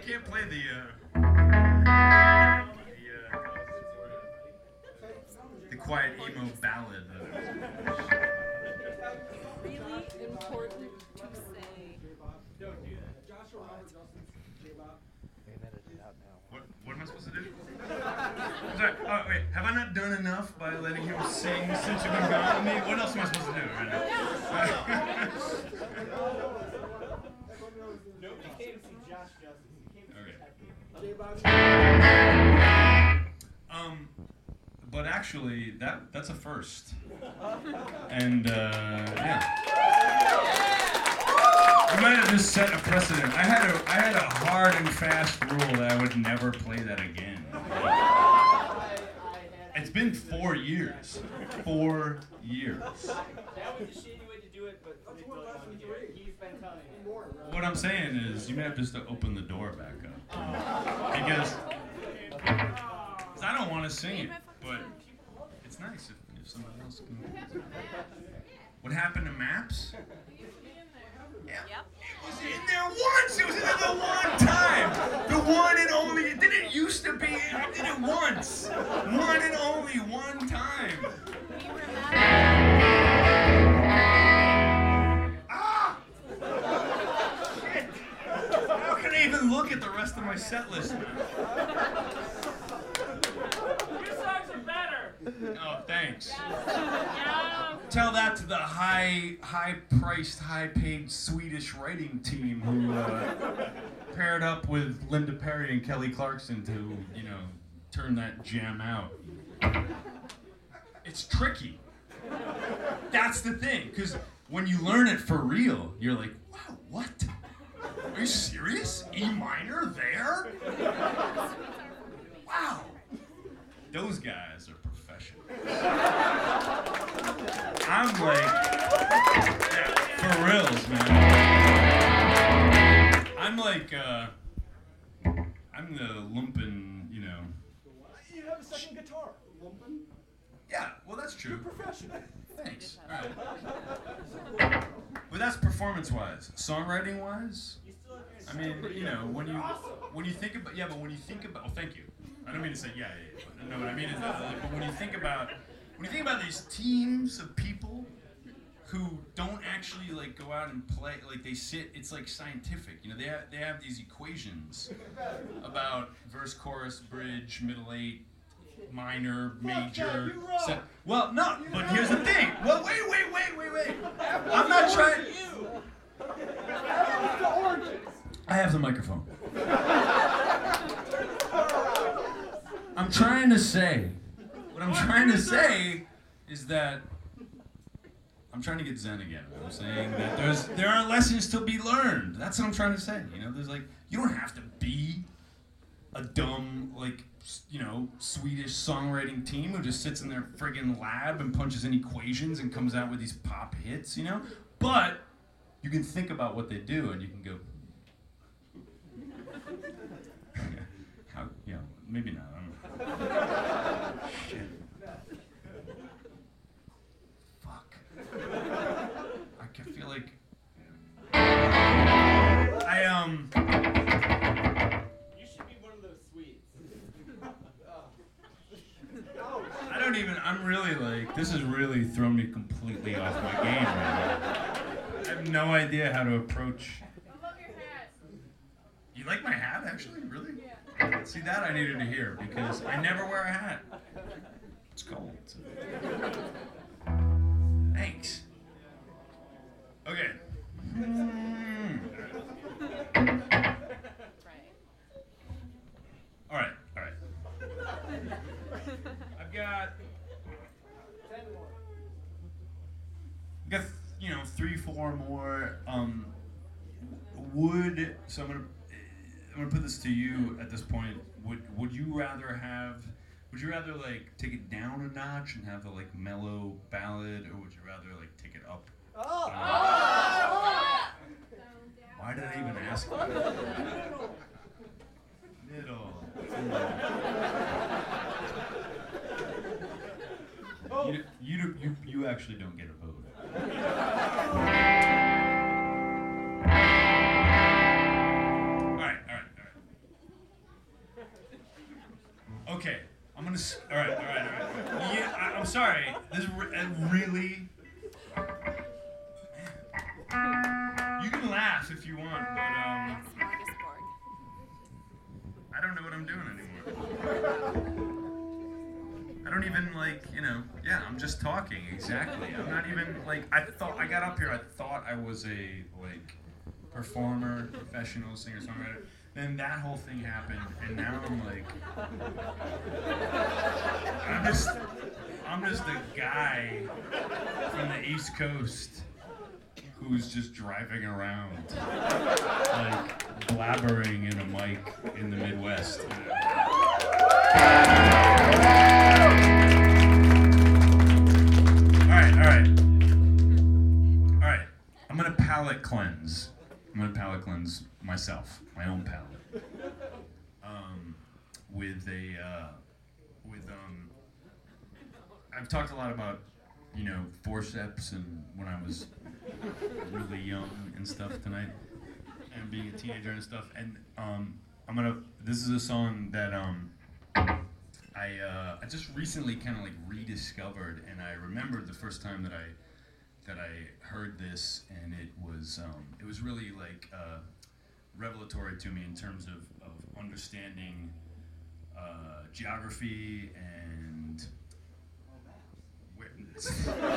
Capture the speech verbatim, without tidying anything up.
can't play the. Uh, the, uh, the quiet emo ballad. Uh, Really important to say. Don't do that. Joshua Justin's J-Bop. what, what am I supposed to do? I'm sorry. Oh, wait. Have I not done enough by letting him sing since you've been gone with me? What else am I supposed to do right now? Nobody came to see Josh Justice. He came to see Okay. Um, but actually, that that's a first. And uh, yeah. I might have just set a precedent. I had a I had a hard and fast rule that I would never play that again. It's been four years. Four years. That was a shitty way to do it, but Nick really wanted to hear it. He's been telling me. What I'm saying is, you may have just to open the door back up. Because 'cause I don't want to sing it, but it's nice if, if somebody else can. What happened to Maps? Yeah. Yep. It was in there once. It was in there the one time. The one and only. It didn't used to be. I did it once. One and only one time. We remember. Ah! Shit. How can I even look at the rest of my set list now? Your songs are better. Oh, thanks. Yeah. Tell that to the high, high-priced, high-paid Swedish writing team who uh, paired up with Linda Perry and Kelly Clarkson to, you know, turn that gem out. It's tricky. That's the thing, because when you learn it for real, you're like, wow, what? Are you serious? E minor there? Wow. Those guys are professionals. I'm like, yeah, for reals, man. I'm like, uh, I'm the lumpen, you know. You have a second guitar. Lumpen? Yeah, well, that's true. Professional. Thanks. All right. But that's performance-wise. Songwriting-wise, You still have your I mean, you know, when you when you think about, yeah, but when you think about, oh, thank you. I don't mean to say yeah, yeah, yeah. But no, what I mean is, uh, like, but when you think about, when you think about these teams of people who don't actually like go out and play, like they sit, it's like scientific, you know, they have, they have these equations about verse, chorus, bridge, middle eight, minor, major. Se- well, no, but here's the thing. Well, wait, wait, wait, wait, wait. I'm not trying. I have the microphone. I'm trying to say, what I'm trying to say is that I'm trying to get zen again. I'm saying that there's there are lessons to be learned. That's what I'm trying to say. You know, there's like, you don't have to be a dumb, like, you know, Swedish songwriting team who just sits in their friggin' lab and punches in equations and comes out with these pop hits, you know? But you can think about what they do and you can go, how, you know, maybe not. I don't know. Shit. Fuck. I can feel like I um. You should be one of those Swedes. I don't even. I'm really like. This has really thrown me completely off my game right now. I have no idea how to approach. I love your hat. You like my hat, actually? Really? Yeah. See, that I needed to hear because I never wear a hat. It's cold. Thanks. Okay. Hmm. Right. All right. All right. I've got. I've got you know three, four more. Um, would so I'm gonna. I'm gonna put this to you at this point. Would would you rather have? Would you rather like take it down a notch and have a like mellow ballad, or would you rather like take it up? Oh! Why did I even ask that? Middle. You, you you you actually don't get a vote. All right, all right, all right. Cleanse. All right, all right, all right. Yeah, I, I'm sorry. This is re- uh, really. You can laugh if you want, but um, Smorgasbord. I don't know what I'm doing anymore. I don't even like, you know. Yeah, I'm just talking. Exactly. I'm not even like. I thought I got up here. I thought I was a like performer, professional singer songwriter. Then that whole thing happened, and now I'm like, I'm just, I'm just a guy from the East Coast who's just driving around, like blabbering in a mic in the Midwest. All right, all right, all right. I'm gonna palate cleanse. I'm gonna palate cleanse myself, my own palate, um, with a, uh, with um. I've talked a lot about, you know, forceps and when I was really young and stuff tonight, and being a teenager and stuff. And um, I'm gonna. This is a song that um, I uh, I just recently kind of like rediscovered, and I remembered the first time that I. that I heard this, and it was um, it was really like uh, revelatory to me in terms of, of understanding uh, geography and where,